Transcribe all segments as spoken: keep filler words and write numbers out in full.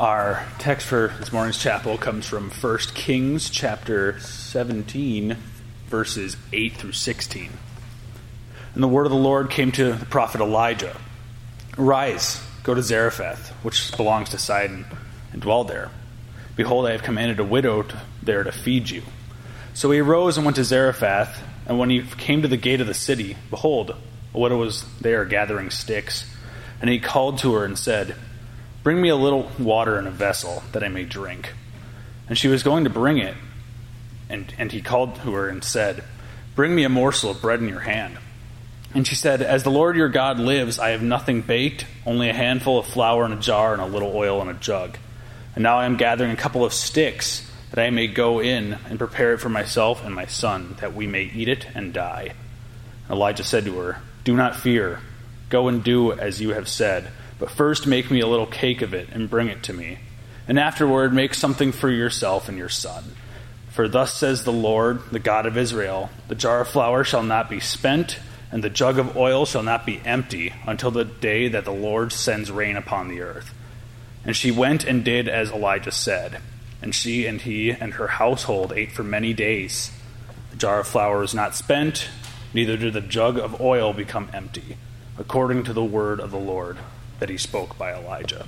Our text for this morning's chapel comes from First Kings chapter seventeen, verses eight through sixteen. And the word of the Lord came to the prophet Elijah. Arise, go to Zarephath, which belongs to Sidon, and dwell there. Behold, I have commanded a widow to, there to feed you. So he arose and went to Zarephath, and when he came to the gate of the city, behold, a widow was there gathering sticks. And he called to her and said, Bring me a little water in a vessel, that I may drink. And she was going to bring it, and, and he called to her and said, Bring me a morsel of bread in your hand. And she said, As the Lord your God lives, I have nothing baked, only a handful of flour in a jar and a little oil in a jug. And now I am gathering a couple of sticks, that I may go in and prepare it for myself and my son, that we may eat it and die. And Elijah said to her, Do not fear. Go and do as you have said, but first make me a little cake of it and bring it to me. And afterward make something for yourself and your son. For thus says the Lord, the God of Israel, the jar of flour shall not be spent, and the jug of oil shall not be empty, until the day that the Lord sends rain upon the earth. And she went and did as Elijah said. And she and he and her household ate for many days. The jar of flour was not spent, neither did the jug of oil become empty, according to the word of the Lord that he spoke by Elijah.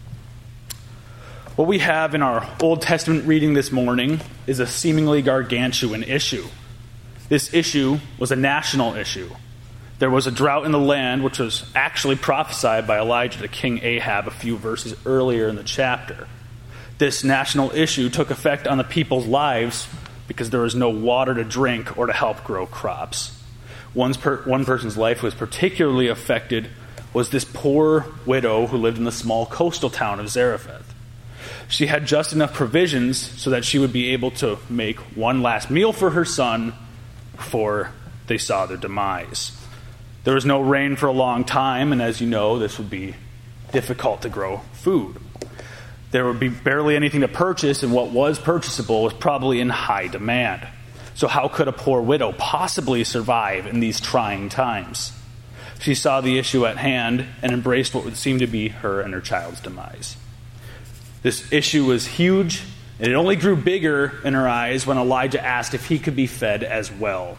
What we have in our Old Testament reading this morning is a seemingly gargantuan issue. This issue was a national issue. There was a drought in the land, which was actually prophesied by Elijah to King Ahab a few verses earlier in the chapter. This national issue took effect on the people's lives because there was no water to drink or to help grow crops. One's per, one person's life was particularly affected was this poor widow who lived in the small coastal town of Zarephath. She had just enough provisions so that she would be able to make one last meal for her son before they saw their demise. There was no rain for a long time, and as you know, this would be difficult to grow food. There would be barely anything to purchase, and what was purchasable was probably in high demand. So how could a poor widow possibly survive in these trying times? She saw the issue at hand and embraced what would seem to be her and her child's demise. This issue was huge, and it only grew bigger in her eyes when Elijah asked if he could be fed as well.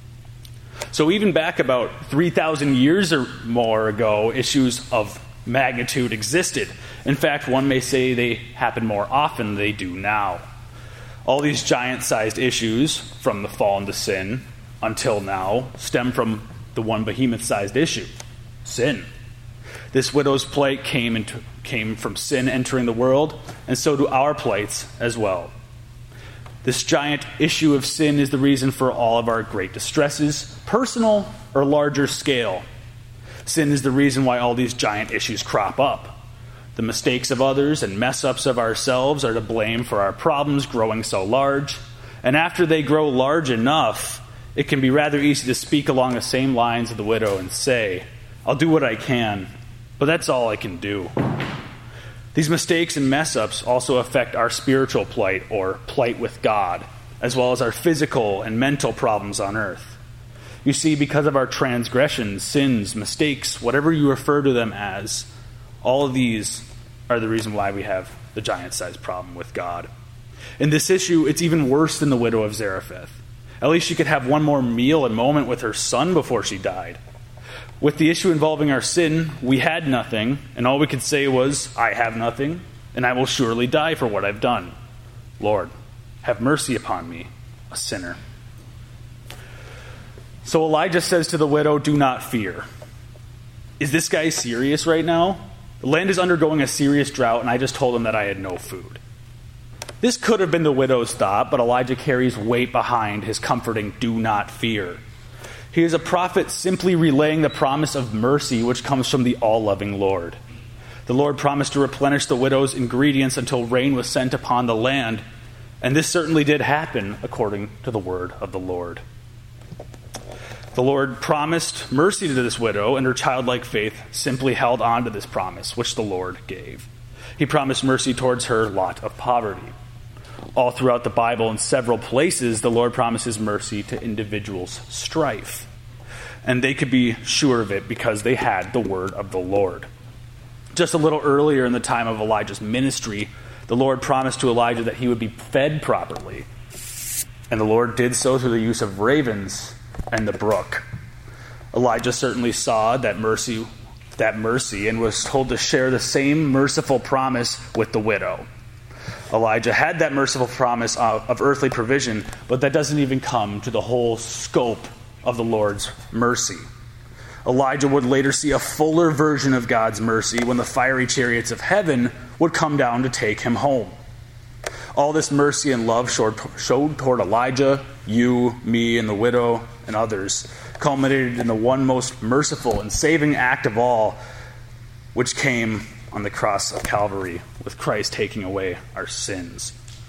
So even back about three thousand years or more ago, issues of magnitude existed. In fact, one may say they happen more often than they do now. All these giant-sized issues, from the fall into sin until now, stem from the one behemoth-sized issue, sin. This widow's plight came, into, came from sin entering the world, and so do our plights as well. This giant issue of sin is the reason for all of our great distresses, personal or larger scale. Sin is the reason why all these giant issues crop up. The mistakes of others and mess-ups of ourselves are to blame for our problems growing so large. And after they grow large enough, it can be rather easy to speak along the same lines of the widow and say, I'll do what I can, but that's all I can do. These mistakes and mess-ups also affect our spiritual plight, or plight with God, as well as our physical and mental problems on earth. You see, because of our transgressions, sins, mistakes, whatever you refer to them as, all of these are the reason why we have the giant-sized problem with God. In this issue, it's even worse than the widow of Zarephath. At least she could have one more meal and moment with her son before she died. With the issue involving our sin, we had nothing, and all we could say was, I have nothing, and I will surely die for what I've done. Lord, have mercy upon me, a sinner. So Elijah says to the widow, do not fear. Is this guy serious right now? The land is undergoing a serious drought, and I just told him that I had no food. This could have been the widow's thought, but Elijah carries weight behind his comforting, do not fear. He is a prophet simply relaying the promise of mercy which comes from the all-loving Lord. The Lord promised to replenish the widow's ingredients until rain was sent upon the land, and this certainly did happen according to the word of the Lord. The Lord promised mercy to this widow, and her childlike faith simply held on to this promise, which the Lord gave. He promised mercy towards her lot of poverty. All throughout the Bible, in several places, the Lord promises mercy to individuals' strife. And they could be sure of it because they had the word of the Lord. Just a little earlier in the time of Elijah's ministry, the Lord promised to Elijah that he would be fed properly. And the Lord did so through the use of ravens and the brook. Elijah certainly saw that mercy, that mercy and was told to share the same merciful promise with the widow. Elijah had that merciful promise of, of earthly provision, but that doesn't even come to the whole scope of the Lord's mercy. Elijah would later see a fuller version of God's mercy when the fiery chariots of heaven would come down to take him home. All this mercy and love showed, showed toward Elijah, you, me, and the widow, and others, culminated in the one most merciful and saving act of all, which came on the cross of Calvary, with Christ taking away our sins.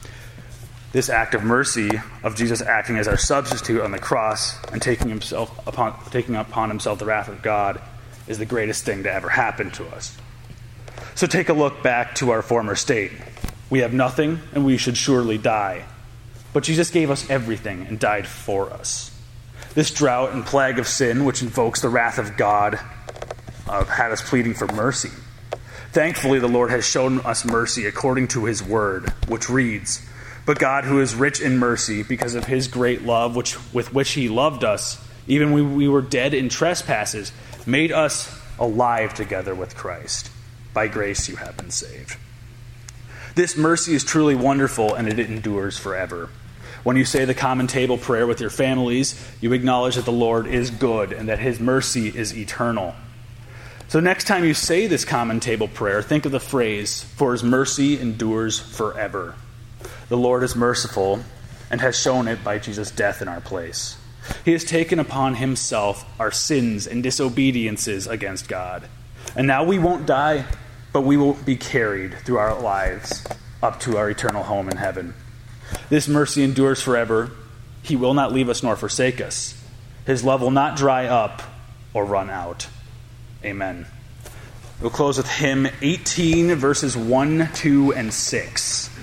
This act of mercy, of Jesus acting as our substitute on the cross and taking himself upon taking upon himself the wrath of God, is the greatest thing to ever happen to us. So take a look back to our former state. We have nothing, and we should surely die. But Jesus gave us everything and died for us. This drought and plague of sin, which invokes the wrath of God, uh, had us pleading for mercy. Thankfully, the Lord has shown us mercy according to his word, which reads, "But God, who is rich in mercy, because of his great love which, with which he loved us, even when we were dead in trespasses, made us alive together with Christ. By grace you have been saved." This mercy is truly wonderful, and it endures forever. When you say the common table prayer with your families, you acknowledge that the Lord is good and that his mercy is eternal. So next time you say this common table prayer, think of the phrase, "For his mercy endures forever." The Lord is merciful and has shown it by Jesus' death in our place. He has taken upon himself our sins and disobediences against God. And now we won't die, but we will be carried through our lives up to our eternal home in heaven. This mercy endures forever. He will not leave us nor forsake us. His love will not dry up or run out. Amen. We'll close with hymn eighteen, verses one, two, and six.